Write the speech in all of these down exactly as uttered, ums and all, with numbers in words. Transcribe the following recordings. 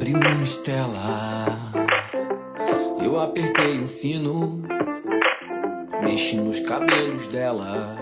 abriu uma estela. Eu apertei um fino, mexi nos cabelos dela,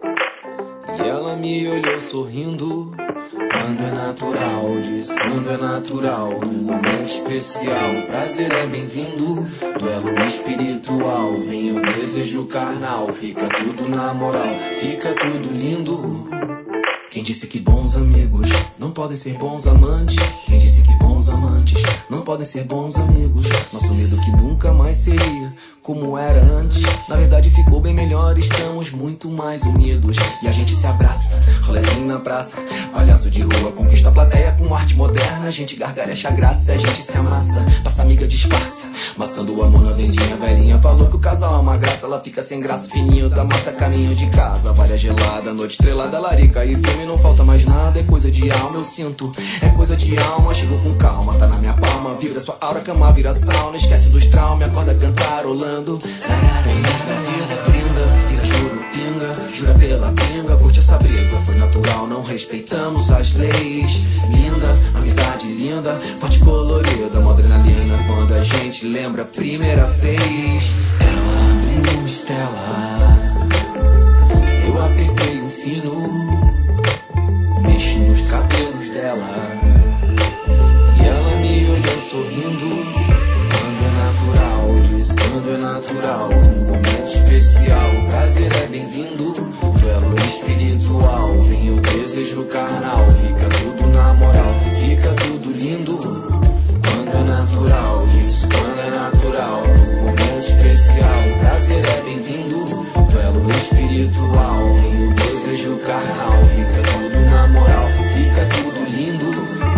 e ela me olhou sorrindo. Quando é natural, diz quando é natural, num momento especial, o prazer é bem-vindo. Duelo espiritual, vem o desejo carnal, fica tudo na moral, fica tudo lindo. Quem disse que bons amigos não podem ser bons amantes? Quem disse que bons amantes não podem ser bons amigos? Nosso medo que nunca mais seria como era antes. Na verdade ficou bem melhor, estamos muito mais unidos. E a gente se abraça, rolezinho na praça, palhaço de rua, conquista a plateia com arte moderna. A gente gargalha, acha graça, a gente se amassa, passa amiga, disfarça, maçã do amor na vendinha. Velhinha falou que o casal é uma graça, ela fica sem graça, fininho da massa, caminho de casa. Várias gelada, noite estrelada, larica e filme, não falta mais nada. É coisa de alma, eu sinto, é coisa de alma. Chego com calma, tá na minha palma, vibra sua aura, cama vira sauna. Esquece dos traumas, acorda cantarolando. Feliz da vida, brinda, vira juro, pinga, jura pela pinga, curte essa brisa. Foi natural, não respeitamos as leis. Linda, amizade linda, forte colorida, uma adrenalina quando a gente lembra a primeira vez. Ela abriu uma estela, eu apertei um fino, mexi nos cabelos dela, e ela me olhou sorrindo. Quando é natural, diz quando é natural, num momento especial, o prazer é bem-vindo. Duelo espiritual, vem o desejo carnal, fica tudo na moral, fica tudo lindo. Quando é natural, diz quando é natural, num momento especial, o prazer é bem-vindo. Duelo espiritual, vem o desejo carnal, fica tudo na moral, fica tudo lindo.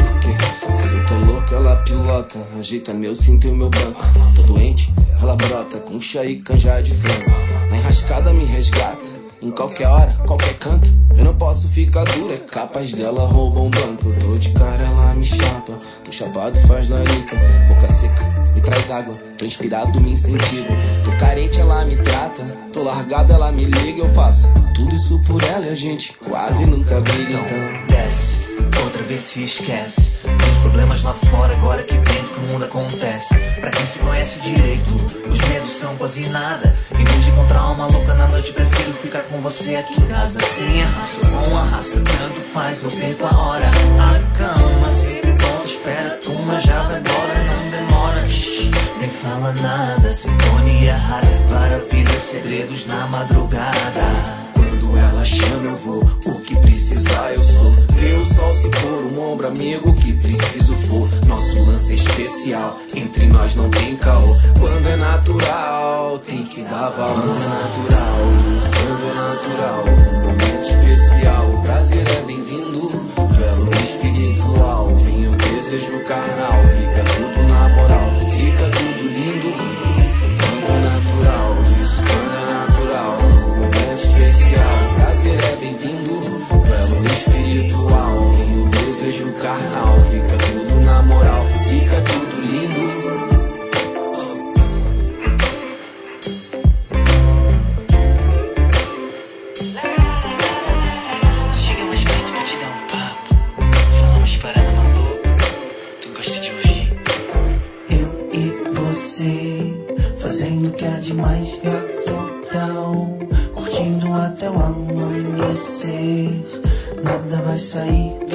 Se eu tô louco, ela pilota, ajeita meu cinto e o meu banco. Tô doente, ela brota, com chá e canja de frango. Na enrascada me resgata, em qualquer hora, qualquer canto. Eu não posso ficar dura, é capaz dela roubar um banco. Eu tô de cara, ela me chapa, tô chapado, faz larica. Boca seca, me traz água, tô inspirado, me incentiva. Tô carente, ela me trata, tô largado, ela me liga. Eu faço tudo isso por ela e a gente quase nunca briga. Então desce, outra vez se esquece dos problemas lá fora, agora aqui dentro que o mundo acontece. Pra quem se conhece direito, os medos são quase nada. Em vez de encontrar uma louca na noite, prefiro ficar com você aqui em casa. Sem a raça ou com a raça, tanto faz, eu perco a hora. A cama sempre pronta, espera a turma, já vai embora, não demora. Shhh, nem fala nada, sintonia rara, para vida, segredos na madrugada. Quando ela chama eu vou, o que precisar eu sou. Vê o sol se pôr, um ombro amigo, o que preciso for. Nosso lance é especial, entre nós não tem caô. Quando é natural, tem que dar valor. Quando é natural, quando é natural, um momento especial, o prazer é bem-vindo. Duelo espiritual, vem o desejo carnal, fica tudo na moral, fica tudo lindo. Quando é natural, quando é natural, um momento especial, o prazer é bem-vindo. Duelo espiritual, vem o desejo carnal, fica tudo na moral, fica tudo lindo. Chega mais perto pra te dar um papo, falar umas paradas malucas, tu gosta de ouvir. Eu e você, fazendo o que há de mais natural, curtindo até o amanhecer. Nada vai sair